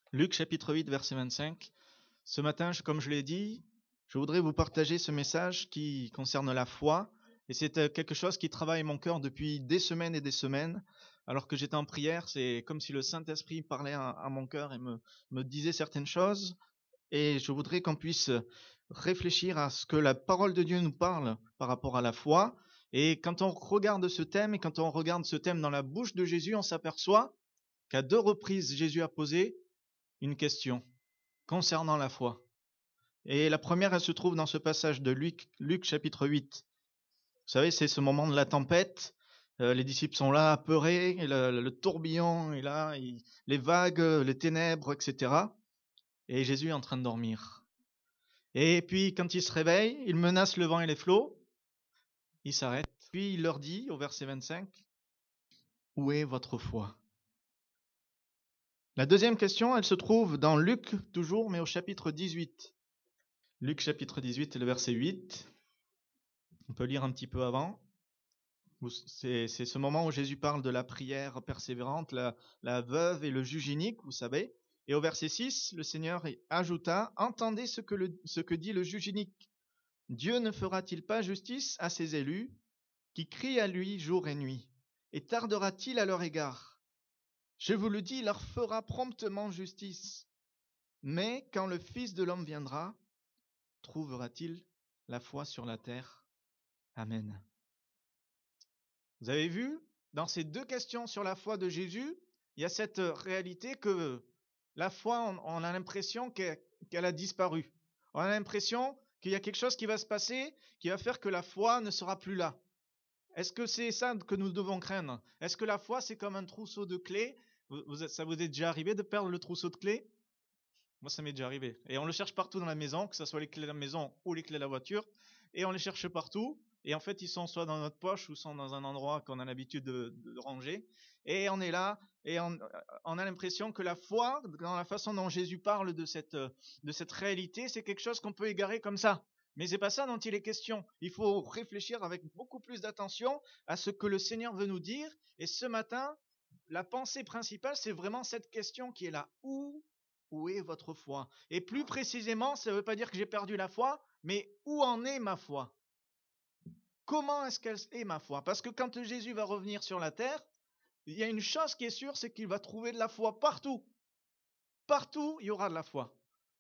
Luc chapitre 8, verset 25. Ce matin, comme je l'ai dit, je voudrais vous partager ce message qui concerne la foi. Et c'est quelque chose qui travaille mon cœur depuis des semaines et des semaines. Alors que j'étais en prière, c'est comme si le Saint-Esprit parlait à mon cœur et me disait certaines choses. Et je voudrais qu'on puisse réfléchir à ce que la parole de Dieu nous parle par rapport à la foi. Et quand on regarde ce thème, et quand on regarde ce thème dans la bouche de Jésus, on s'aperçoit qu'à 2 reprises, Jésus a posé une question concernant la foi. Et la première, elle se trouve dans ce passage de Luc chapitre 8. Vous savez, c'est ce moment de la tempête. Les disciples sont là, apeurés, et le tourbillon est là, les vagues, les ténèbres, etc. Et Jésus est en train de dormir. Et puis, quand il se réveille, il menace le vent et les flots. Il s'arrête. Puis il leur dit, au verset 25, « Où est votre foi ?» La deuxième question, elle se trouve dans Luc, toujours, mais au chapitre 18. Luc chapitre 18 et le verset 8. On peut lire un petit peu avant. C'est ce moment où Jésus parle de la prière persévérante, la veuve et le juge inique, vous savez. Et au verset 6, le Seigneur ajouta, « Entendez ce que dit le juge inique. Dieu ne fera-t-il pas justice à ses élus, qui crient à lui jour et nuit, et tardera-t-il à leur égard? Je vous le dis, il leur fera promptement justice. Mais quand le Fils de l'homme viendra, trouvera-t-il la foi sur la terre? Amen. » Vous avez vu, dans ces deux questions sur la foi de Jésus, il y a cette réalité que la foi, on a l'impression qu'elle a disparu. On a l'impression qu'il y a quelque chose qui va se passer, qui va faire que la foi ne sera plus là. Est-ce que c'est ça que nous devons craindre? Est-ce que la foi, c'est comme un trousseau de clés? Ça vous est déjà arrivé de perdre le trousseau de clés? Moi, ça m'est déjà arrivé. Et on le cherche partout dans la maison, que ce soit les clés de la maison ou les clés de la voiture. Et on les cherche partout. Et en fait, ils sont soit dans notre poche ou sont dans un endroit qu'on a l'habitude de ranger. Et on est là et on a l'impression que la foi, dans la façon dont Jésus parle de cette réalité, c'est quelque chose qu'on peut égarer comme ça. Mais c'est pas ça dont il est question. Il faut réfléchir avec beaucoup plus d'attention à ce que le Seigneur veut nous dire. Et ce matin, la pensée principale, c'est vraiment cette question qui est là. Où est votre foi? Et plus précisément, ça ne veut pas dire que j'ai perdu la foi, mais où en est ma foi? Comment est-ce qu'elle est ma foi? Parce que quand Jésus va revenir sur la terre, il y a une chose qui est sûre, c'est qu'il va trouver de la foi partout. Partout, il y aura de la foi.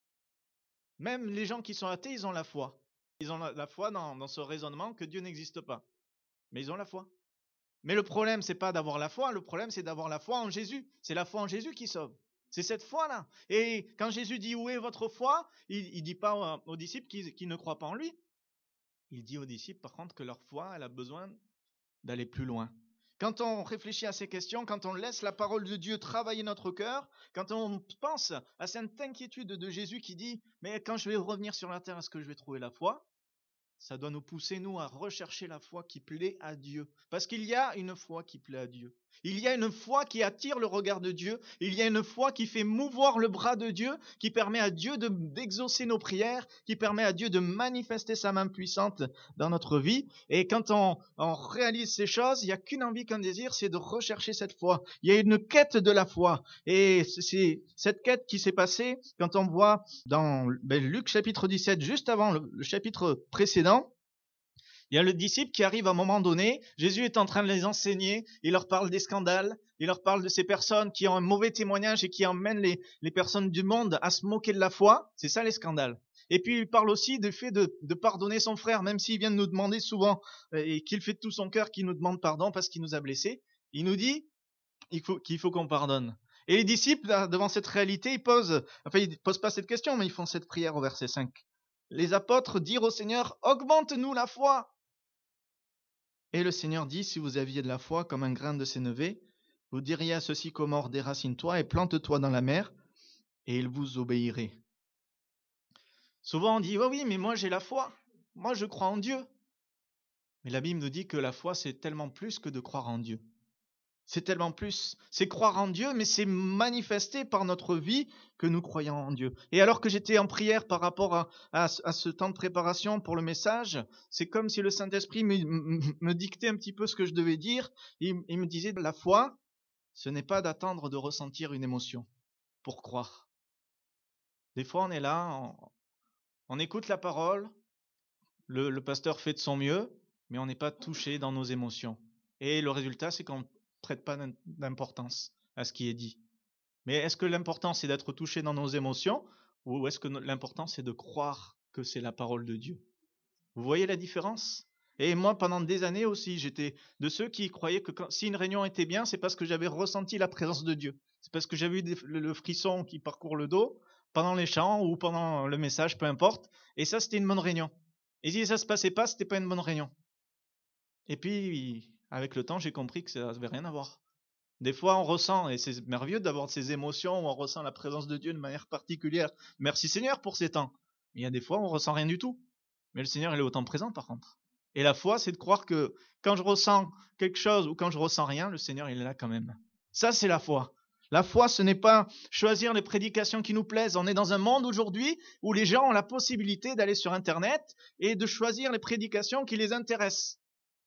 Même les gens qui sont athées, ils ont la foi. Ils ont la foi dans ce raisonnement que Dieu n'existe pas. Mais ils ont la foi. Mais le problème, c'est pas d'avoir la foi, le problème, c'est d'avoir la foi en Jésus. C'est la foi en Jésus qui sauve. C'est cette foi-là. Et quand Jésus dit où est votre foi, il ne dit pas aux disciples qui ne croient pas en lui. Il dit aux disciples, par contre, que leur foi, elle a besoin d'aller plus loin. Quand on réfléchit à ces questions, quand on laisse la parole de Dieu travailler notre cœur, quand on pense à cette inquiétude de Jésus qui dit, mais quand je vais revenir sur la terre, est-ce que je vais trouver la foi? Ça doit nous pousser, nous, à rechercher la foi qui plaît à Dieu. Parce qu'il y a une foi qui plaît à Dieu. Il y a une foi qui attire le regard de Dieu. Il y a une foi qui fait mouvoir le bras de Dieu, qui permet à Dieu d'exaucer nos prières, qui permet à Dieu de manifester sa main puissante dans notre vie. Et quand on réalise ces choses, il n'y a qu'une envie, qu'un désir, c'est de rechercher cette foi. Il y a une quête de la foi. Et c'est cette quête qui s'est passée quand on voit dans Luc chapitre 17, juste avant le chapitre précédent. Il y a le disciple qui arrive à un moment donné, Jésus est en train de les enseigner, il leur parle des scandales, il leur parle de ces personnes qui ont un mauvais témoignage et qui emmènent les personnes du monde à se moquer de la foi, c'est ça les scandales. Et puis il parle aussi du fait de pardonner son frère, même s'il vient de nous demander souvent, et qu'il fait de tout son cœur qu'il nous demande pardon parce qu'il nous a blessés, il nous dit qu'il faut qu'on pardonne. Et les disciples, devant cette réalité, ils posent pas cette question, mais ils font cette prière au verset 5. Les apôtres dirent au Seigneur, augmente-nous la foi. Et le Seigneur dit, si vous aviez de la foi comme un grain de sénévé, vous diriez à ce sycomore, déracine-toi et plante-toi dans la mer, et il vous obéirait. Souvent on dit, oh oui, mais moi j'ai la foi, moi je crois en Dieu. Mais la Bible nous dit que la foi, c'est tellement plus que de croire en Dieu. C'est tellement plus. C'est croire en Dieu, mais c'est manifester par notre vie que nous croyons en Dieu. Et alors que j'étais en prière par rapport à ce temps de préparation pour le message, c'est comme si le Saint-Esprit me dictait un petit peu ce que je devais dire. Il me disait, la foi, ce n'est pas d'attendre de ressentir une émotion pour croire. Des fois, on est là, on écoute la parole, le pasteur fait de son mieux, mais on n'est pas touché dans nos émotions. Et le résultat, c'est qu'on ne prête pas d'importance à ce qui est dit. Mais est-ce que l'important, c'est d'être touché dans nos émotions, ou est-ce que l'important, c'est de croire que c'est la parole de Dieu? Vous voyez la différence? Et moi, pendant des années aussi, j'étais de ceux qui croyaient que si une réunion était bien, c'est parce que j'avais ressenti la présence de Dieu. C'est parce que j'avais eu le frisson qui parcourt le dos pendant les chants ou pendant le message, peu importe. Et ça, c'était une bonne réunion. Et si ça se passait pas, c'était pas une bonne réunion. Et puis, avec le temps, j'ai compris que ça n'avait rien à voir. Des fois, on ressent, et c'est merveilleux d'avoir ces émotions où on ressent la présence de Dieu de manière particulière. Merci Seigneur pour ces temps. Mais il y a des fois, on ressent rien du tout. Mais le Seigneur, il est autant présent par contre. Et la foi, c'est de croire que quand je ressens quelque chose ou quand je ressens rien, le Seigneur, il est là quand même. Ça, c'est la foi. La foi, ce n'est pas choisir les prédications qui nous plaisent. On est dans un monde aujourd'hui où les gens ont la possibilité d'aller sur Internet et de choisir les prédications qui les intéressent.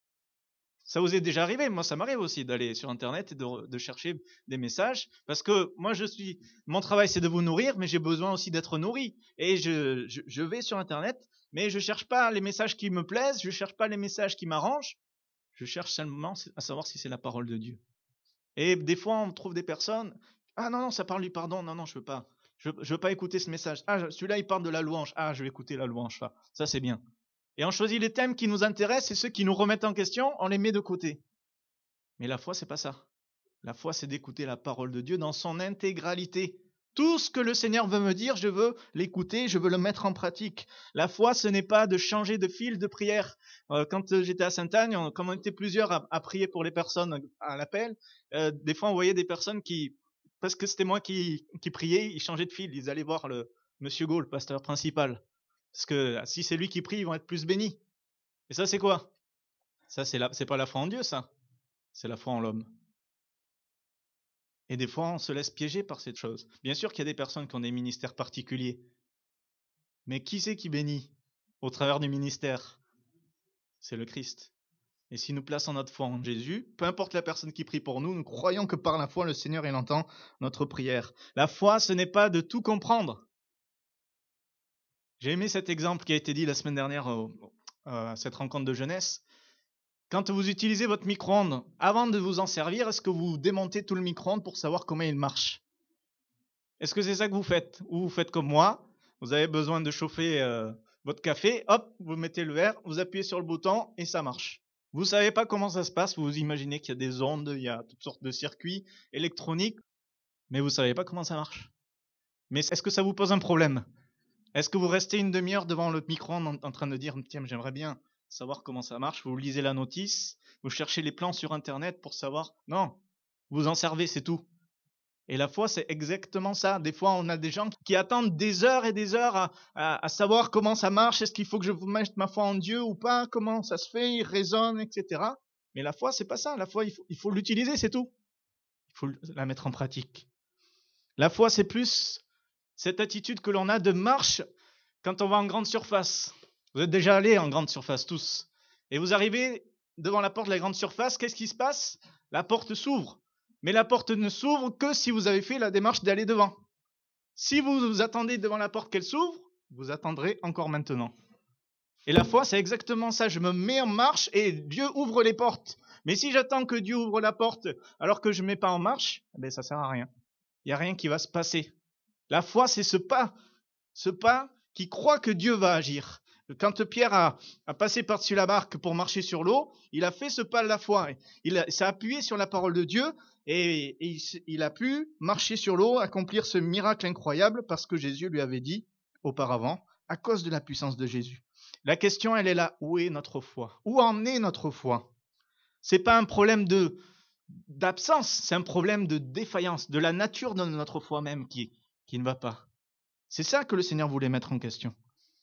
Ça vous est déjà arrivé? Moi, ça m'arrive aussi d'aller sur Internet et de chercher des messages. Parce que moi, mon travail, c'est de vous nourrir, mais j'ai besoin aussi d'être nourri. Et je vais sur Internet, mais je cherche pas les messages qui me plaisent, je cherche pas les messages qui m'arrangent. Je cherche seulement à savoir si c'est la parole de Dieu. Et des fois, on trouve des personnes. Ah non, non, ça parle du pardon. Non, non, je veux pas. Je veux pas écouter ce message. Ah, celui-là, il parle de la louange. Ah, je vais écouter la louange. Ça c'est bien. Et on choisit les thèmes qui nous intéressent et ceux qui nous remettent en question, on les met de côté. Mais la foi, c'est pas ça. La foi, c'est d'écouter la parole de Dieu dans son intégralité. Tout ce que le Seigneur veut me dire, je veux l'écouter, je veux le mettre en pratique. La foi, ce n'est pas de changer de fil de prière. Quand j'étais à Sainte-Agne, comme on était plusieurs à prier pour les personnes à l'appel, des fois on voyait des personnes qui, parce que c'était moi qui priais, ils changeaient de fil. Ils allaient voir le Monsieur Gaulle, le pasteur principal. Parce que si c'est lui qui prie, ils vont être plus bénis. Et ça, c'est quoi? Ça, c'est pas la foi en Dieu, ça. C'est la foi en l'homme. Et des fois, on se laisse piéger par cette chose. Bien sûr qu'il y a des personnes qui ont des ministères particuliers. Mais qui c'est qui bénit au travers du ministère? C'est le Christ. Et si nous plaçons notre foi en Jésus, peu importe la personne qui prie pour nous, nous croyons que par la foi, le Seigneur, il entend notre prière. La foi, ce n'est pas de tout comprendre. J'ai aimé cet exemple qui a été dit la semaine dernière à cette rencontre de jeunesse. Quand vous utilisez votre micro-ondes, avant de vous en servir, est-ce que vous démontez tout le micro-ondes pour savoir comment il marche? Est-ce que c'est ça que vous faites? Ou vous faites comme moi, vous avez besoin de chauffer votre café, hop, vous mettez le verre, vous appuyez sur le bouton et ça marche. Vous savez pas comment ça se passe, vous imaginez qu'il y a des ondes, il y a toutes sortes de circuits électroniques, mais vous savez pas comment ça marche. Mais est-ce que ça vous pose un problème? Est-ce que vous restez une demi-heure devant le micro-ondes en train de dire, tiens, j'aimerais bien savoir comment ça marche, vous lisez la notice, vous cherchez les plans sur Internet pour savoir. Non, vous en servez, c'est tout. Et la foi, c'est exactement ça. Des fois, on a des gens qui attendent des heures et des heures à savoir comment ça marche, est-ce qu'il faut que je mette ma foi en Dieu ou pas, comment ça se fait, ils raisonnent, etc. Mais la foi, c'est pas ça. La foi, il faut l'utiliser, c'est tout. Il faut la mettre en pratique. La foi, c'est plus cette attitude que l'on a de marche quand on va en grande surface. Vous êtes déjà allés en grande surface tous. Et vous arrivez devant la porte de la grande surface, qu'est-ce qui se passe? La porte s'ouvre. Mais la porte ne s'ouvre que si vous avez fait la démarche d'aller devant. Si vous attendez devant la porte qu'elle s'ouvre, vous attendrez encore maintenant. Et la foi, c'est exactement ça. Je me mets en marche et Dieu ouvre les portes. Mais si j'attends que Dieu ouvre la porte alors que je ne me mets pas en marche, ben ça ne sert à rien. Il n'y a rien qui va se passer. La foi, c'est ce pas qui croit que Dieu va agir. Quand Pierre a passé par-dessus la barque pour marcher sur l'eau, il a fait ce pas de la foi. Il s'est appuyé sur la parole de Dieu et il a pu marcher sur l'eau, accomplir ce miracle incroyable parce que Jésus lui avait dit auparavant, à cause de la puissance de Jésus. La question, elle est là. Où est notre foi? Où en est notre foi? C'est pas un problème d'absence, c'est un problème de défaillance, de la nature de notre foi même qui ne va pas. C'est ça que le Seigneur voulait mettre en question.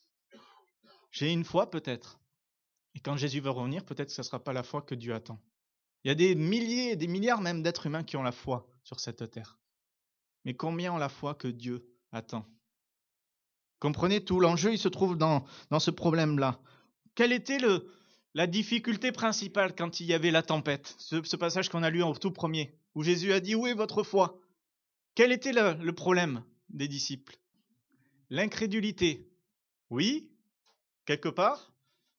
J'ai une foi peut-être. Et quand Jésus va revenir, peut-être que ce ne sera pas la foi que Dieu attend. Il y a des milliers, des milliards même d'êtres humains qui ont la foi sur cette terre. Mais combien ont la foi que Dieu attend? Comprenez, tout l'enjeu, il se trouve dans ce problème-là. Quelle était la difficulté principale quand il y avait la tempête? Ce passage qu'on a lu en tout premier, où Jésus a dit, où est votre foi? Quel était le problème des disciples? L'incrédulité. Oui, quelque part,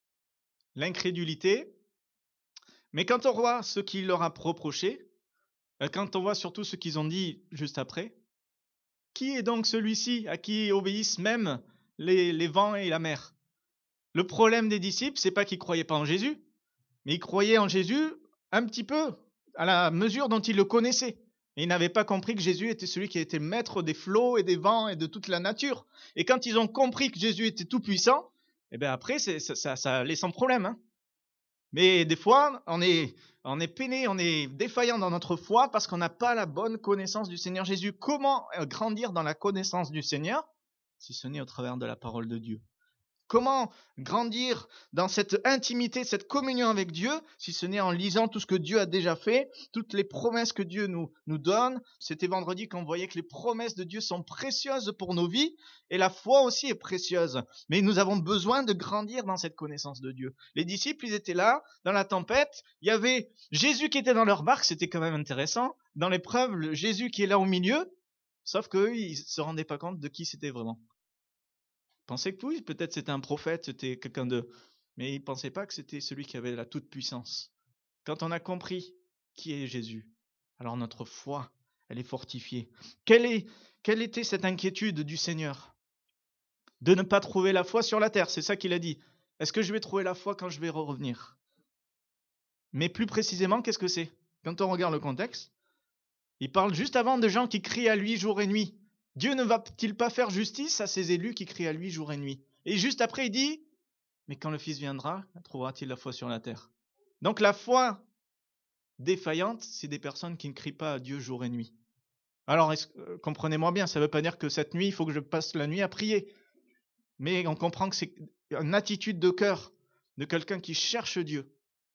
l'incrédulité. Mais quand on voit ce qu'il leur a reproché, quand on voit surtout ce qu'ils ont dit juste après, qui est donc celui-ci à qui obéissent même les vents et la mer? Le problème des disciples, c'est pas qu'ils croyaient pas en Jésus, mais ils croyaient en Jésus un petit peu, à la mesure dont ils le connaissaient. Et ils n'avaient pas compris que Jésus était celui qui était maître des flots et des vents et de toute la nature. Et quand ils ont compris que Jésus était tout puissant, et bien après, ça allait sans problème. Hein. Mais des fois, on est peiné, on est défaillant dans notre foi parce qu'on n'a pas la bonne connaissance du Seigneur Jésus. Comment grandir dans la connaissance du Seigneur si ce n'est au travers de la parole de Dieu? Comment grandir dans cette intimité, cette communion avec Dieu, si ce n'est en lisant tout ce que Dieu a déjà fait, toutes les promesses que Dieu nous donne. C'était vendredi qu'on voyait que les promesses de Dieu sont précieuses pour nos vies, et la foi aussi est précieuse. Mais nous avons besoin de grandir dans cette connaissance de Dieu. Les disciples, ils étaient là, dans la tempête, il y avait Jésus qui était dans leur barque, c'était quand même intéressant. Dans l'épreuve, Jésus qui est là au milieu, sauf qu'eux, ils ne se rendaient pas compte de qui c'était vraiment. Pensaient que oui, peut-être c'était un prophète, c'était quelqu'un de... Mais ils ne pensaient pas que c'était celui qui avait la toute-puissance. Quand on a compris qui est Jésus, alors notre foi, elle est fortifiée. Quelle était cette inquiétude du Seigneur? De ne pas trouver la foi sur la terre, c'est ça qu'il a dit. Est-ce que je vais trouver la foi quand je vais revenir? Mais plus précisément, qu'est-ce que c'est? Quand on regarde le contexte, il parle juste avant de gens qui crient à lui jour et nuit. Dieu ne va-t-il pas faire justice à ses élus qui crient à lui jour et nuit? Et juste après, il dit, mais quand le Fils viendra, trouvera-t-il la foi sur la terre? Donc la foi défaillante, c'est des personnes qui ne crient pas à Dieu jour et nuit. Alors, comprenez-moi bien, ça ne veut pas dire que cette nuit, il faut que je passe la nuit à prier. Mais on comprend que c'est une attitude de cœur de quelqu'un qui cherche Dieu.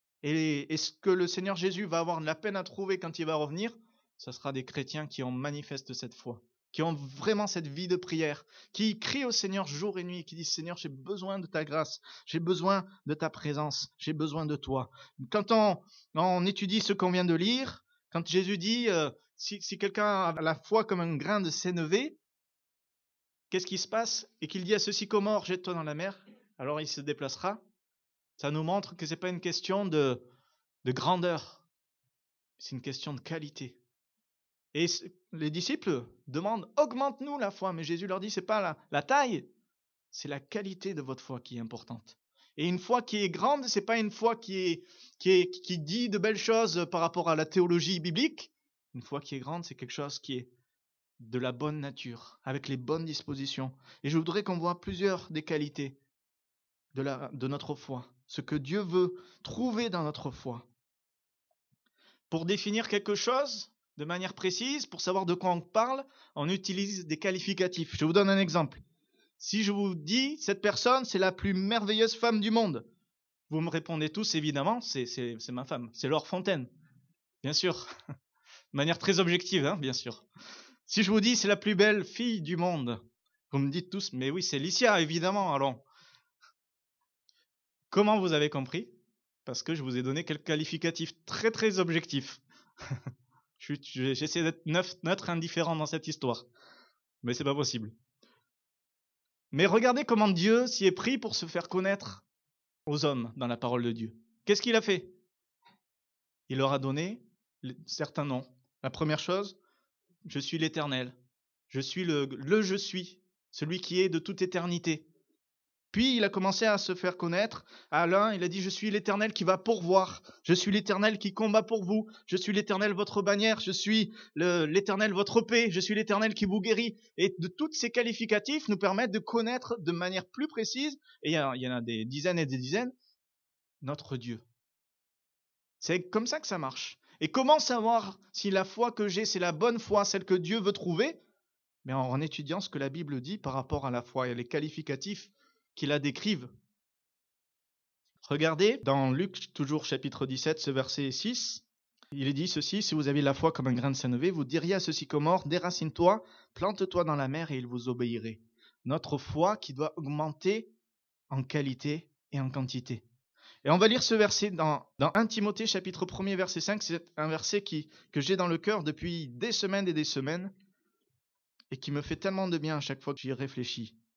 Et ce que le Seigneur Jésus va avoir de la peine à trouver quand il va revenir, ce sera des chrétiens qui en manifestent cette foi, qui ont vraiment cette vie de prière, qui crient au Seigneur jour et nuit, qui disent « Seigneur, j'ai besoin de ta grâce, j'ai besoin de ta présence, j'ai besoin de toi ». Quand on étudie ce qu'on vient de lire, quand Jésus dit si quelqu'un a la foi comme un grain de sénévé, qu'est-ce qui se passe? Et qu'il dit à ce sycomore « Jette-toi dans la mer », alors il se déplacera. Ça nous montre que ce n'est pas une question de grandeur, c'est une question de qualité. Et les disciples demandent « Augmente-nous la foi ». Mais Jésus leur dit « Ce n'est pas la taille, c'est la qualité de votre foi qui est importante. » Et une foi qui est grande, ce n'est pas une foi qui dit de belles choses par rapport à la théologie biblique. Une foi qui est grande, c'est quelque chose qui est de la bonne nature, avec les bonnes dispositions. Et je voudrais qu'on voit plusieurs des qualités de notre foi, ce que Dieu veut trouver dans notre foi. Pour définir quelque chose de manière précise, pour savoir de quoi on parle, on utilise des qualificatifs. Je vous donne un exemple. Si je vous dis, cette personne, c'est la plus merveilleuse femme du monde, vous me répondez tous, évidemment, c'est ma femme, c'est Laure Fontaine, bien sûr, de manière très objective, hein, bien sûr. Si je vous dis, c'est la plus belle fille du monde, vous me dites tous, mais oui, c'est Licia, évidemment, alors. Comment vous avez compris? Parce que je vous ai donné quelques qualificatifs très très objectifs. J'essaie d'être neutre, indifférent dans cette histoire. Mais c'est pas possible. Mais regardez comment Dieu s'y est pris pour se faire connaître aux hommes dans la parole de Dieu. Qu'est-ce qu'il a fait? Il leur a donné certains noms. La première chose, je suis l'Éternel. Je suis le je suis, celui qui est de toute éternité. Puis il a commencé à se faire connaître. À l'un, il a dit « Je suis l'Éternel qui va pourvoir. Je suis l'Éternel qui combat pour vous. Je suis l'Éternel votre bannière. Je suis l'Éternel votre paix. Je suis l'Éternel qui vous guérit. » Et de tous ces qualificatifs nous permettent de connaître de manière plus précise, et il y en a des dizaines et des dizaines, notre Dieu. C'est comme ça que ça marche. Et comment savoir si la foi que j'ai, c'est la bonne foi, celle que Dieu veut trouver? Mais en étudiant ce que la Bible dit par rapport à la foi et les qualificatifs qui la décrivent. Regardez, dans Luc, toujours chapitre 17, ce verset 6, il est dit ceci, « Si vous avez la foi comme un grain de sénévé, vous diriez à ce sycomore, déracine-toi, plante-toi dans la mer et il vous obéirait. » Notre foi qui doit augmenter en qualité et en quantité. Et on va lire ce verset dans 1 Timothée, chapitre 1er, verset 5. C'est un verset que j'ai dans le cœur depuis des semaines et des semaines et qui me fait tellement de bien à chaque fois que j'y réfléchis.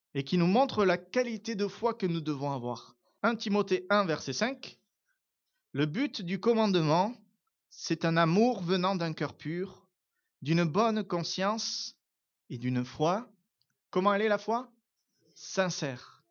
et qui nous montre la qualité de foi que nous devons avoir. 1 Timothée 1, verset 5. Le but du commandement, c'est un amour venant d'un cœur pur, d'une bonne conscience et d'une foi. Comment elle est la foi? Sincère.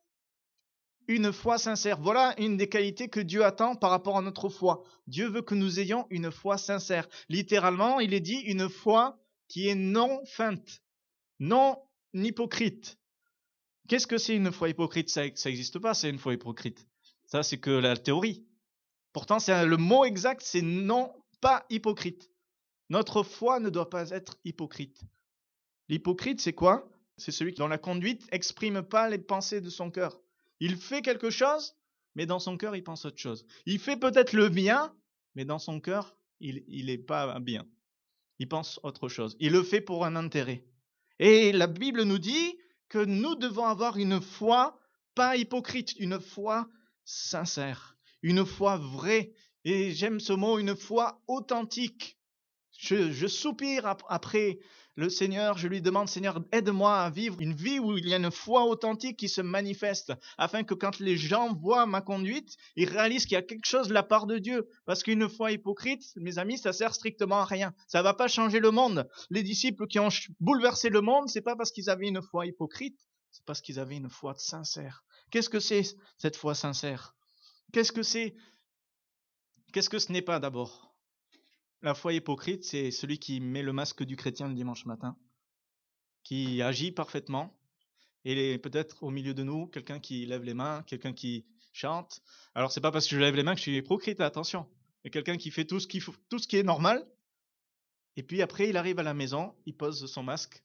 Une foi sincère. Voilà une des qualités que Dieu attend par rapport à notre foi. Dieu veut que nous ayons une foi sincère. Littéralement, il est dit une foi qui est non feinte, non hypocrite. Qu'est-ce que c'est une foi hypocrite? Ça n'existe pas, c'est une foi hypocrite. Ça, c'est que la théorie. Pourtant, le mot exact, c'est non, pas hypocrite. Notre foi ne doit pas être hypocrite. L'hypocrite, c'est quoi? C'est celui dont la conduite n'exprime pas les pensées de son cœur. Il fait quelque chose, mais dans son cœur, il pense autre chose. Il fait peut-être le bien, mais dans son cœur, il n'est pas bien. Il pense autre chose. Il le fait pour un intérêt. Et la Bible nous dit que nous devons avoir une foi pas hypocrite, une foi sincère, une foi vraie. Et j'aime ce mot, une foi authentique. Je soupire après le Seigneur, je lui demande, Seigneur, aide-moi à vivre une vie où il y a une foi authentique qui se manifeste, afin que quand les gens voient ma conduite, ils réalisent qu'il y a quelque chose de la part de Dieu. Parce qu'une foi hypocrite, mes amis, ça sert strictement à rien. Ça va pas changer le monde. Les disciples qui ont bouleversé le monde, c'est pas parce qu'ils avaient une foi hypocrite, c'est parce qu'ils avaient une foi sincère. Qu'est-ce que c'est cette foi sincère? Qu'est-ce que c'est? Qu'est-ce que ce n'est pas d'abord? La foi hypocrite, c'est celui qui met le masque du chrétien le dimanche matin, qui agit parfaitement, et peut-être au milieu de nous, quelqu'un qui lève les mains, quelqu'un qui chante. Alors, c'est pas parce que je lève les mains que je suis hypocrite, attention. Mais quelqu'un qui fait tout ce qui est normal, et puis après, il arrive à la maison, il pose son masque,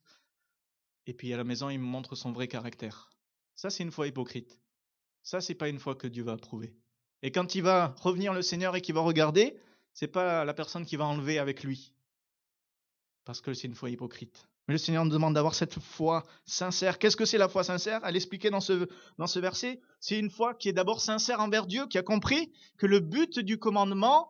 et puis à la maison, il me montre son vrai caractère. Ça, c'est une foi hypocrite. Ça, c'est pas une foi que Dieu va approuver. Et quand il va revenir le Seigneur et qu'il va regarder, c'est pas la personne qui va enlever avec lui, parce que c'est une foi hypocrite. Mais le Seigneur nous demande d'avoir cette foi sincère. Qu'est-ce que c'est la foi sincère? Elle expliquait dans ce verset, c'est une foi qui est d'abord sincère envers Dieu, qui a compris que le but du commandement,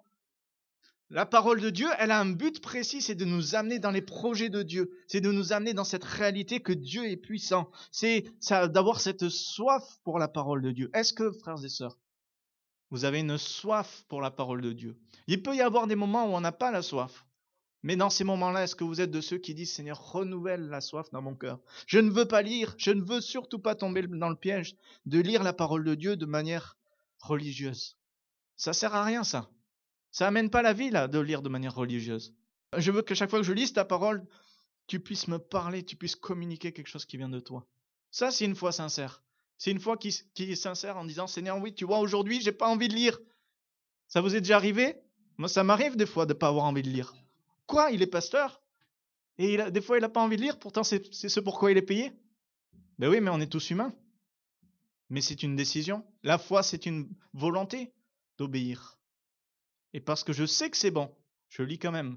la parole de Dieu, elle a un but précis, c'est de nous amener dans les projets de Dieu, c'est de nous amener dans cette réalité que Dieu est puissant, c'est d'avoir cette soif pour la parole de Dieu. Est-ce que, frères et sœurs, vous avez une soif pour la parole de Dieu? Il peut y avoir des moments où on n'a pas la soif. Mais dans ces moments-là, est-ce que vous êtes de ceux qui disent, Seigneur, renouvelle la soif dans mon cœur? Je ne veux pas lire, je ne veux surtout pas tomber dans le piège de lire la parole de Dieu de manière religieuse. Ça sert à rien, ça. Ça amène pas la vie, là, de lire de manière religieuse. Je veux que chaque fois que je lise ta parole, tu puisses me parler, tu puisses communiquer quelque chose qui vient de toi. Ça, c'est une foi sincère. C'est une foi qui est sincère en disant, Seigneur, oui, tu vois, aujourd'hui, j'ai pas envie de lire. Ça vous est déjà arrivé? Moi, ça m'arrive des fois de ne pas avoir envie de lire. Quoi? Il est pasteur? Et des fois, il n'a pas envie de lire, pourtant c'est ce pourquoi il est payé? Ben oui, mais on est tous humains. Mais c'est une décision. La foi, c'est une volonté d'obéir. Et parce que je sais que c'est bon, je lis quand même.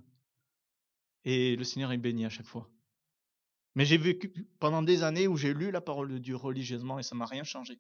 Et le Seigneur est béni à chaque fois. Mais j'ai vécu pendant des années où j'ai lu la parole de Dieu religieusement et ça ne m'a rien changé.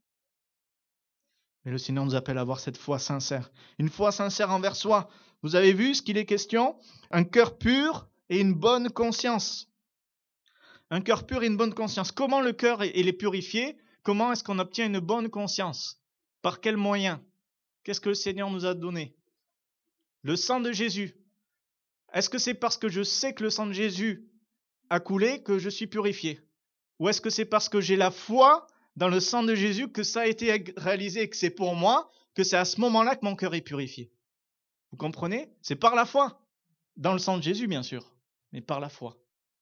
Mais le Seigneur nous appelle à avoir cette foi sincère. Une foi sincère envers soi. Vous avez vu ce qu'il est question? Un cœur pur et une bonne conscience. Un cœur pur et une bonne conscience. Comment le cœur est purifié? Comment est-ce qu'on obtient une bonne conscience? Par quels moyens? Qu'est-ce que le Seigneur nous a donné? Le sang de Jésus. Est-ce que c'est parce que je sais que le sang de Jésus a coulé que je suis purifié? Ou est-ce que c'est parce que j'ai la foi dans le sang de Jésus que ça a été réalisé et que c'est pour moi, que c'est à ce moment-là que mon cœur est purifié? Vous comprenez? C'est par la foi. Dans le sang de Jésus, bien sûr, mais par la foi.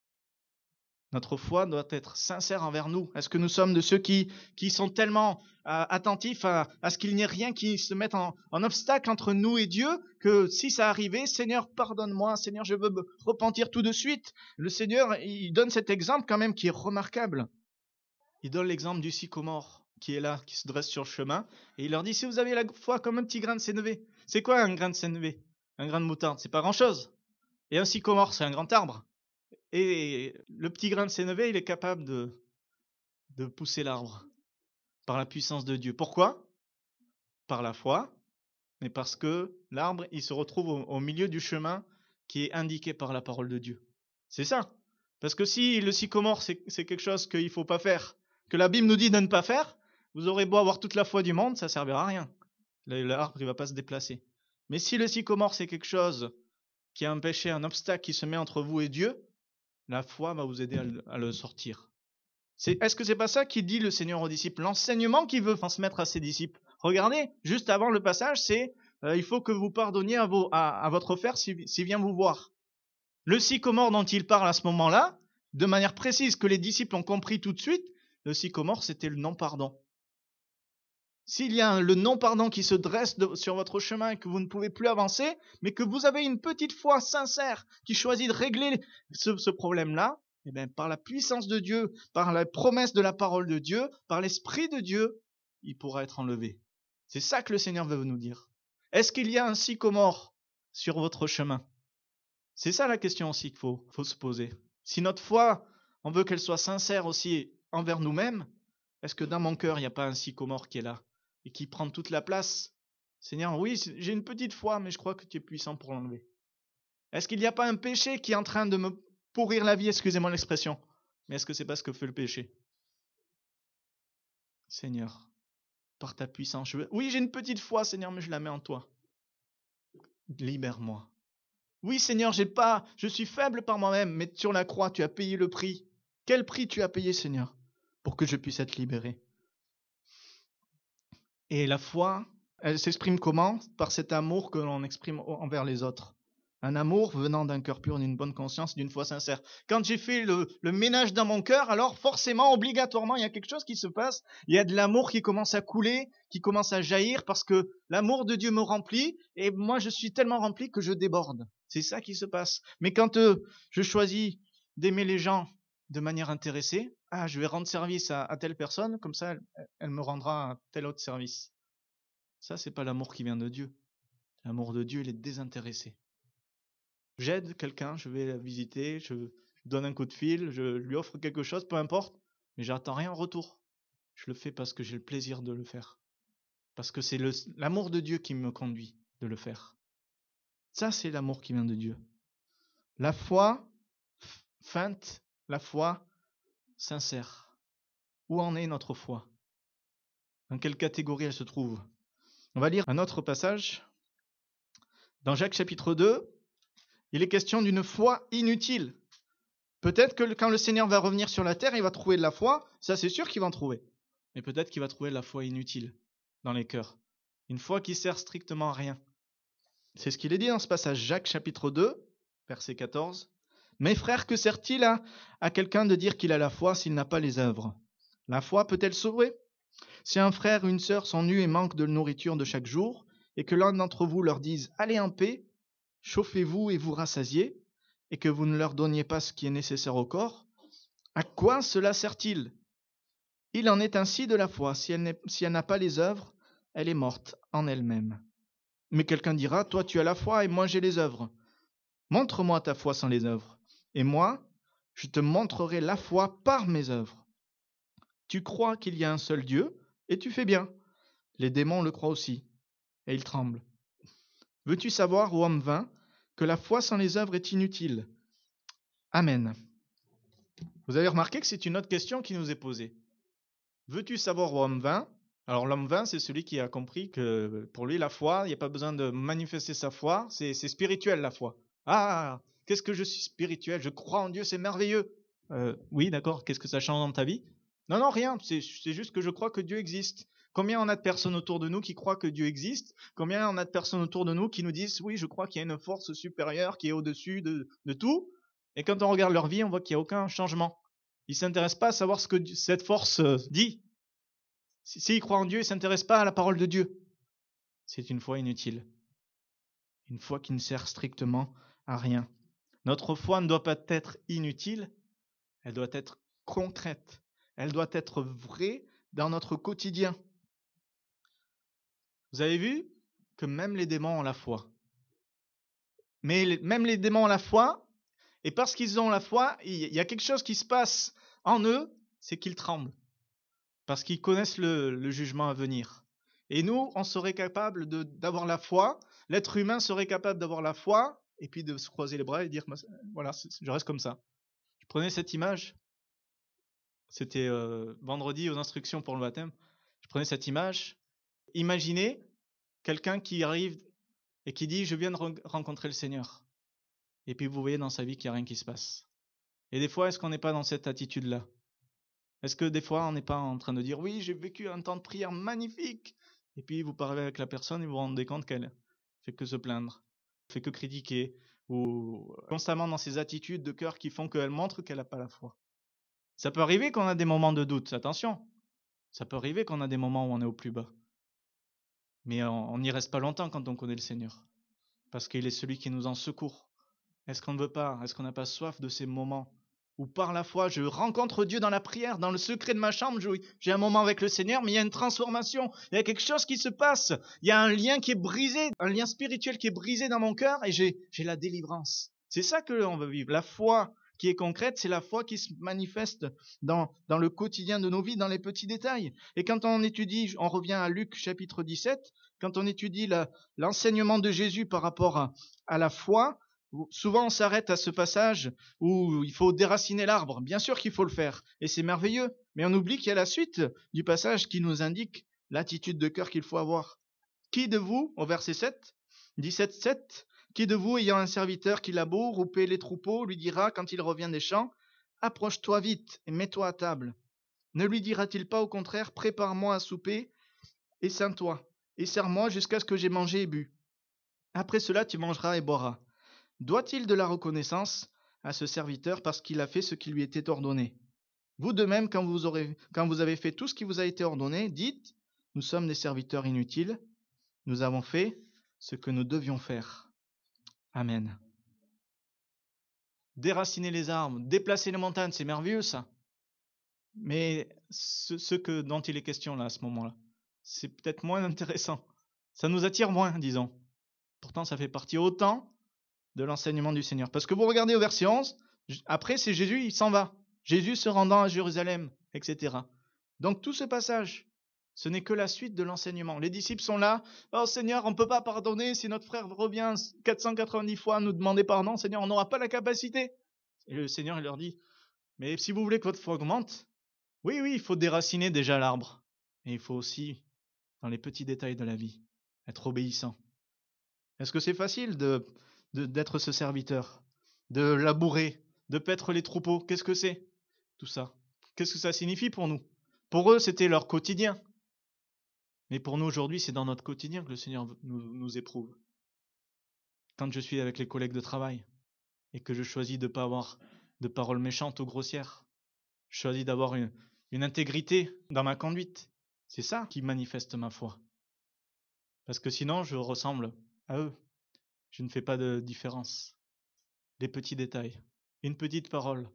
Notre foi doit être sincère envers nous. Est-ce que nous sommes de ceux qui sont tellement attentifs à ce qu'il n'y ait rien qui se mette en obstacle entre nous et Dieu, que si ça arrivait, Seigneur, pardonne-moi, Seigneur, je veux me repentir tout de suite. Le Seigneur, il donne cet exemple quand même qui est remarquable. Il donne l'exemple du sycomore qui est là, qui se dresse sur le chemin, et il leur dit, si vous avez la foi comme un petit grain de sénévé. C'est quoi un grain de sénévé? Un grain de moutarde, c'est pas grand-chose. Et un sycomore, c'est un grand arbre. Et le petit grain de sénévé, il est capable de pousser l'arbre par la puissance de Dieu. Pourquoi? Par la foi, mais parce que l'arbre, il se retrouve au milieu du chemin qui est indiqué par la parole de Dieu. C'est ça. Parce que si le sycomore, c'est quelque chose qu'il ne faut pas faire, que la Bible nous dit de ne pas faire, vous aurez beau avoir toute la foi du monde, ça ne servira à rien. L'arbre, il ne va pas se déplacer. Mais si le sycomore, c'est quelque chose qui est un péché, un obstacle qui se met entre vous et Dieu, la foi va vous aider à le sortir. Est-ce que c'est pas ça qu'il dit le Seigneur aux disciples? L'enseignement qu'il veut transmettre à ses disciples. Regardez, juste avant le passage, c'est il faut que vous pardonniez à votre frère s'il vient vous voir. Le sycomore dont il parle à ce moment-là, de manière précise, que les disciples ont compris tout de suite, le sycomore, c'était le non-pardon. S'il y a le non-pardon qui se dresse sur votre chemin et que vous ne pouvez plus avancer, mais que vous avez une petite foi sincère qui choisit de régler ce problème-là, eh bien, par la puissance de Dieu, par la promesse de la parole de Dieu, par l'Esprit de Dieu, il pourra être enlevé. C'est ça que le Seigneur veut nous dire. Est-ce qu'il y a un sycomore sur votre chemin? C'est ça la question aussi qu'il faut se poser. Si notre foi, on veut qu'elle soit sincère aussi envers nous-mêmes, est-ce que dans mon cœur, il n'y a pas un sycomore qui est là et qui prend toute la place? Seigneur, oui, j'ai une petite foi, mais je crois que tu es puissant pour l'enlever. Est-ce qu'il n'y a pas un péché qui est en train de me pourrir la vie, excusez-moi l'expression, mais est-ce que c'est pas ce que fait le péché? Seigneur, par ta puissance, oui, j'ai une petite foi, Seigneur, mais je la mets en toi. Libère-moi. Oui, Seigneur, je suis faible par moi-même, mais sur la croix, tu as payé le prix. Quel prix tu as payé, Seigneur, pour que je puisse être libéré? Et la foi, elle s'exprime comment? Par cet amour que l'on exprime envers les autres. Un amour venant d'un cœur pur, d'une bonne conscience, d'une foi sincère. Quand j'ai fait le ménage dans mon cœur, alors forcément, obligatoirement, il y a quelque chose qui se passe. Il y a de l'amour qui commence à couler, qui commence à jaillir, parce que l'amour de Dieu me remplit, et moi je suis tellement rempli que je déborde. C'est ça qui se passe. Mais quand je choisis d'aimer les gens de manière intéressée, je vais rendre service à telle personne, comme ça elle me rendra tel autre service. Ça, c'est pas l'amour qui vient de Dieu. L'amour de Dieu, il est désintéressé. J'aide quelqu'un, je vais la visiter, je donne un coup de fil, je lui offre quelque chose, peu importe, mais j'attends rien en retour. Je le fais parce que j'ai le plaisir de le faire. Parce que c'est l'amour de Dieu qui me conduit de le faire. Ça, c'est l'amour qui vient de Dieu. La foi feinte, la foi sincère. Où en est notre foi? Dans quelle catégorie elle se trouve? On va lire un autre passage. Dans Jacques chapitre 2, il est question d'une foi inutile. Peut-être que quand le Seigneur va revenir sur la terre, il va trouver de la foi. Ça, c'est sûr qu'il va en trouver. Mais peut-être qu'il va trouver de la foi inutile dans les cœurs. Une foi qui sert strictement à rien. C'est ce qu'il est dit dans ce passage. Jacques chapitre 2, verset 14. « Mes frères, que sert-il à quelqu'un de dire qu'il a la foi s'il n'a pas les œuvres? La foi peut-elle sauver? Si un frère ou une sœur sont nus et manquent de nourriture de chaque jour, et que l'un d'entre vous leur dise « Allez en paix, chauffez-vous et vous rassasiez », et que vous ne leur donniez pas ce qui est nécessaire au corps, à quoi cela sert-il? Il en est ainsi de la foi. Si elle n'a pas les œuvres, elle est morte en elle-même. Mais quelqu'un dira, toi tu as la foi et moi j'ai les œuvres. Montre-moi ta foi sans les œuvres, et moi, je te montrerai la foi par mes œuvres. Tu crois qu'il y a un seul Dieu, et tu fais bien. Les démons le croient aussi, et ils tremblent. Veux-tu savoir, ô homme vain, que la foi sans les œuvres est inutile? Amen. Vous avez remarqué que c'est une autre question qui nous est posée. Veux-tu savoir, ô homme vain? Alors l'homme vain, c'est celui qui a compris que pour lui, la foi, il n'y a pas besoin de manifester sa foi, c'est spirituel la foi. Ah, qu'est-ce que je suis spirituel, je crois en Dieu, c'est merveilleux. Oui, d'accord, qu'est-ce que ça change dans ta vie? Non, non, rien, c'est juste que je crois que Dieu existe. Combien on a de personnes autour de nous qui croient que Dieu existe? Combien on a de personnes autour de nous qui nous disent, oui, je crois qu'il y a une force supérieure qui est au-dessus de tout? Et quand on regarde leur vie, on voit qu'il n'y a aucun changement. Ils ne s'intéressent pas à savoir ce que cette force dit. S'ils croient en Dieu, ils ne s'intéressent pas à la parole de Dieu. C'est une foi inutile. Une foi qui ne sert strictement à rien. Notre foi ne doit pas être inutile, elle doit être concrète. Elle doit être vraie dans notre quotidien. Vous avez vu que même les démons ont la foi. Mais même les démons ont la foi, et parce qu'ils ont la foi, il y a quelque chose qui se passe en eux, c'est qu'ils tremblent. Parce qu'ils connaissent le jugement à venir. Et nous, on serait capable d'avoir la foi, l'être humain serait capable d'avoir la foi, et puis de se croiser les bras et dire, voilà, je reste comme ça. Prenez cette image. C'était vendredi aux instructions pour le baptême. Je prenais cette image. Imaginez quelqu'un qui arrive et qui dit « Je viens de rencontrer le Seigneur ». Et puis vous voyez dans sa vie qu'il n'y a rien qui se passe. Et des fois, est-ce qu'on n'est pas dans cette attitude-là? Est-ce que des fois, on n'est pas en train de dire « Oui, j'ai vécu un temps de prière magnifique ». Et puis vous parlez avec la personne et vous vous rendez compte qu'elle fait que se plaindre, fait que critiquer, ou constamment dans ces attitudes de cœur qui font qu'elle montre qu'elle n'a pas la foi. Ça peut arriver qu'on a des moments de doute, attention. Ça peut arriver qu'on a des moments où on est au plus bas. Mais on n'y reste pas longtemps quand on connaît le Seigneur. Parce qu'il est celui qui nous en secourt. Est-ce qu'on ne veut pas, est-ce qu'on n'a pas soif de ces moments où par la foi, je rencontre Dieu dans la prière, dans le secret de ma chambre, j'ai un moment avec le Seigneur, mais il y a une transformation, il y a quelque chose qui se passe, il y a un lien qui est brisé, un lien spirituel qui est brisé dans mon cœur et j'ai la délivrance. C'est ça que l'on veut vivre. La foi qui est concrète, c'est la foi qui se manifeste dans le quotidien de nos vies, dans les petits détails. Et quand on étudie, on revient à Luc chapitre 17, quand on étudie l'enseignement de Jésus par rapport à la foi, souvent on s'arrête à ce passage où il faut déraciner l'arbre. Bien sûr qu'il faut le faire, et c'est merveilleux. Mais on oublie qu'il y a la suite du passage qui nous indique l'attitude de cœur qu'il faut avoir. Qui de vous, au verset 7, 17:7, qui de vous, ayant un serviteur qui laboure ou paie les troupeaux, lui dira, quand il revient des champs, « Approche-toi vite et mets-toi à table ». Ne lui dira-t-il pas au contraire, « Prépare-moi à souper et ceins-toi, et sers-moi jusqu'à ce que j'aie mangé et bu. Après cela, tu mangeras et boiras. » Doit-il de la reconnaissance à ce serviteur parce qu'il a fait ce qui lui était ordonné? Vous de même, quand vous avez fait tout ce qui vous a été ordonné, dites, « Nous sommes des serviteurs inutiles, nous avons fait ce que nous devions faire. » Amen. Déraciner les arbres, déplacer les montagnes, c'est merveilleux ça. Mais ce dont il est question là à ce moment-là, c'est peut-être moins intéressant. Ça nous attire moins, disons. Pourtant, ça fait partie autant de l'enseignement du Seigneur. Parce que vous regardez au verset 11, après c'est Jésus, il s'en va. Jésus se rendant à Jérusalem, etc. Donc tout ce passage, ce n'est que la suite de l'enseignement. Les disciples sont là. « Oh Seigneur, on ne peut pas pardonner si notre frère revient 490 fois à nous demander pardon. Seigneur, on n'aura pas la capacité. » Et le Seigneur il leur dit, « Mais si vous voulez que votre foi augmente, oui, il faut déraciner déjà l'arbre. Et il faut aussi, dans les petits détails de la vie, être obéissant. » Est-ce que c'est facile d'être ce serviteur, de labourer, de paître les troupeaux? Qu'est-ce que c'est tout ça? Qu'est-ce que ça signifie pour nous? Pour eux, c'était leur quotidien. Mais pour nous aujourd'hui, c'est dans notre quotidien que le Seigneur nous éprouve. Quand je suis avec les collègues de travail et que je choisis de ne pas avoir de paroles méchantes ou grossières, je choisis d'avoir une intégrité dans ma conduite. C'est ça qui manifeste ma foi. Parce que sinon, je ressemble à eux. Je ne fais pas de différence. Des petits détails, une petite parole,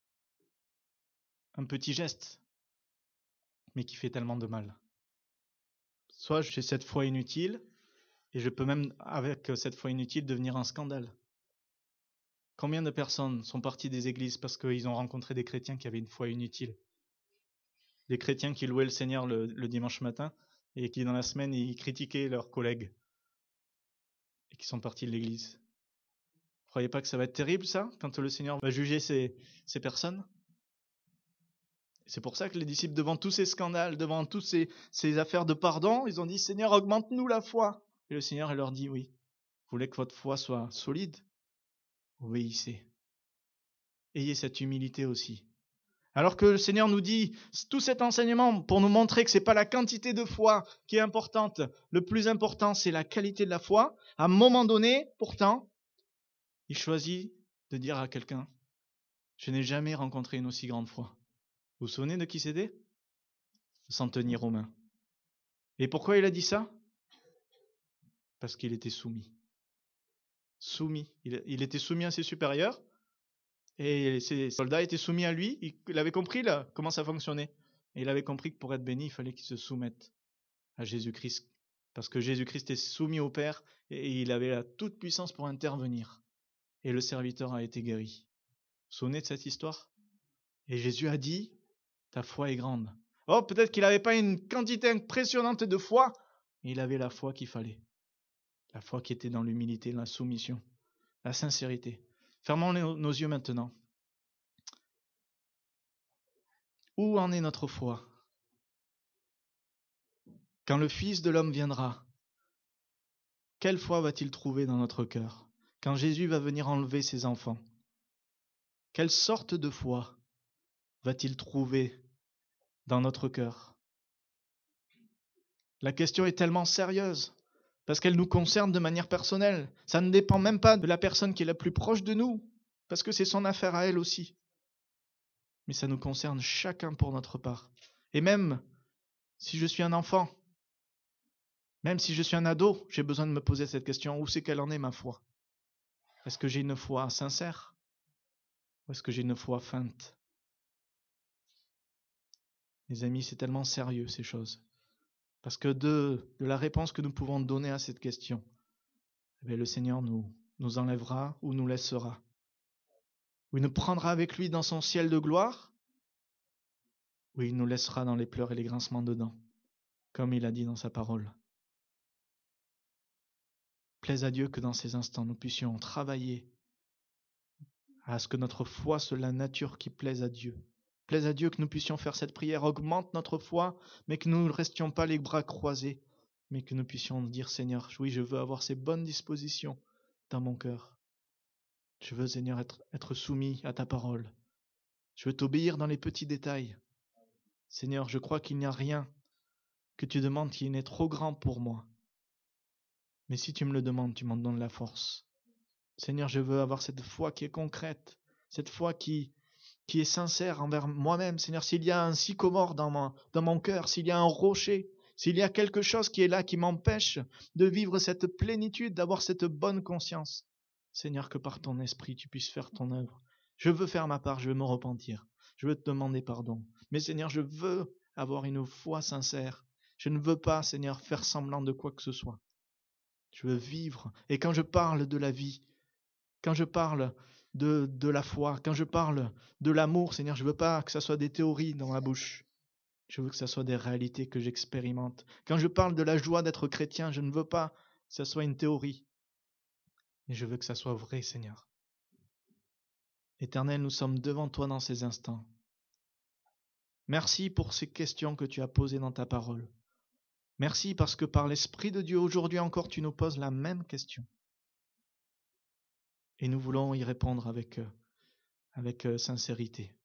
un petit geste, mais qui fait tellement de mal. Soit j'ai cette foi inutile, et je peux même, avec cette foi inutile, devenir un scandale. Combien de personnes sont parties des églises parce qu'ils ont rencontré des chrétiens qui avaient une foi inutile? Des chrétiens qui louaient le Seigneur le dimanche matin, et qui dans la semaine, ils critiquaient leurs collègues, et qui sont partis de l'église. Vous croyez pas que ça va être terrible, ça, quand le Seigneur va juger ces personnes? C'est pour ça que les disciples, devant tous ces scandales, devant toutes ces affaires de pardon, ils ont dit, Seigneur, augmente-nous la foi. Et le Seigneur, il leur dit, oui, vous voulez que votre foi soit solide? Obéissez. Ayez cette humilité aussi. Alors que le Seigneur nous dit tout cet enseignement pour nous montrer que ce n'est pas la quantité de foi qui est importante. Le plus important, c'est la qualité de la foi. À un moment donné, pourtant, il choisit de dire à quelqu'un, je n'ai jamais rencontré une aussi grande foi. Vous vous souvenez de qui c'était? Le centenier romain. Et pourquoi il a dit ça? Parce qu'il était soumis. Soumis. Il était soumis à ses supérieurs et ses soldats étaient soumis à lui. Il avait compris là, comment ça fonctionnait. Et il avait compris que pour être béni, il fallait qu'il se soumette à Jésus-Christ. Parce que Jésus-Christ est soumis au Père et il avait la toute puissance pour intervenir. Et le serviteur a été guéri. Vous vous souvenez de cette histoire? Et Jésus a dit, ta foi est grande. Oh, peut-être qu'il n'avait pas une quantité impressionnante de foi, mais il avait la foi qu'il fallait. La foi qui était dans l'humilité, la soumission, la sincérité. Fermons nos yeux maintenant. Où en est notre foi? Quand le Fils de l'homme viendra, quelle foi va-t-il trouver dans notre cœur? Quand Jésus va venir enlever ses enfants, quelle sorte de foi va-t-il trouver dans notre cœur? La question est tellement sérieuse parce qu'elle nous concerne de manière personnelle. Ça ne dépend même pas de la personne qui est la plus proche de nous, parce que c'est son affaire à elle aussi. Mais ça nous concerne chacun pour notre part. Et même si je suis un enfant, même si je suis un ado, j'ai besoin de me poser cette question. Où c'est qu'elle en est, ma foi? Est-ce que j'ai une foi sincère? Ou est-ce que j'ai une foi feinte? Mes amis, c'est tellement sérieux ces choses. Parce que de la réponse que nous pouvons donner à cette question, le Seigneur nous enlèvera ou nous laissera. Ou il nous prendra avec lui dans son ciel de gloire, ou il nous laissera dans les pleurs et les grincements de dents, comme il a dit dans sa parole. Plaise à Dieu que dans ces instants, nous puissions travailler à ce que notre foi soit la nature qui plaise à Dieu. Plaise à Dieu que nous puissions faire cette prière, augmente notre foi, mais que nous ne restions pas les bras croisés, mais que nous puissions dire, Seigneur, oui, je veux avoir ces bonnes dispositions dans mon cœur. Je veux, Seigneur, être soumis à ta parole. Je veux t'obéir dans les petits détails. Seigneur, je crois qu'il n'y a rien que tu demandes qui n'est trop grand pour moi. Mais si tu me le demandes, tu m'en donnes la force. Seigneur, je veux avoir cette foi qui est concrète, cette foi qui est sincère envers moi-même. Seigneur, s'il y a un sycomore dans mon cœur, s'il y a un rocher, s'il y a quelque chose qui est là, qui m'empêche de vivre cette plénitude, d'avoir cette bonne conscience, Seigneur, que par ton esprit, tu puisses faire ton œuvre. Je veux faire ma part, je veux me repentir, je veux te demander pardon. Mais Seigneur, je veux avoir une foi sincère. Je ne veux pas, Seigneur, faire semblant de quoi que ce soit. Je veux vivre. Et quand je parle de la vie, quand je parle de la foi, quand je parle de l'amour, Seigneur, je ne veux pas que ça soit des théories dans ma bouche. Je veux que ça soit des réalités que j'expérimente. Quand je parle de la joie d'être chrétien, je ne veux pas que ça soit une théorie. Mais je veux que ça soit vrai, Seigneur. Éternel, nous sommes devant toi dans ces instants. Merci pour ces questions que tu as posées dans ta parole. Merci parce que par l'Esprit de Dieu, aujourd'hui encore, tu nous poses la même question. Et nous voulons y répondre avec sincérité.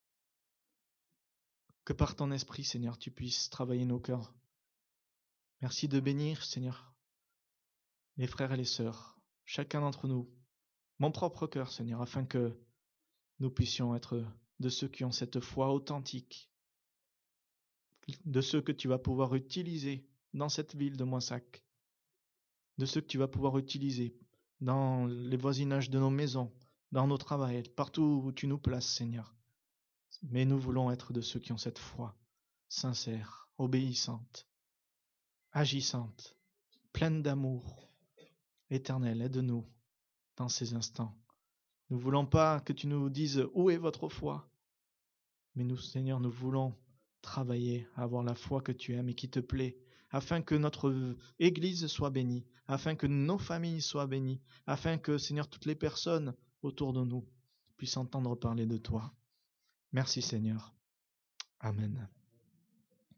Que par ton esprit, Seigneur, tu puisses travailler nos cœurs. Merci de bénir, Seigneur, les frères et les sœurs, chacun d'entre nous, mon propre cœur, Seigneur, afin que nous puissions être de ceux qui ont cette foi authentique, de ceux que tu vas pouvoir utiliser dans cette ville de Moissac, de ceux que tu vas pouvoir utiliser dans les voisinages de nos maisons, dans nos travails, partout où tu nous places, Seigneur. Mais nous voulons être de ceux qui ont cette foi sincère, obéissante, agissante, pleine d'amour. Éternel, aide-nous dans ces instants. Nous ne voulons pas que tu nous dises où est votre foi, mais nous, Seigneur, nous voulons travailler à avoir la foi que tu aimes et qui te plaît, afin que notre Église soit bénie, afin que nos familles soient bénies, afin que, Seigneur, toutes les personnes autour de nous puissent entendre parler de toi. Merci, Seigneur. Amen.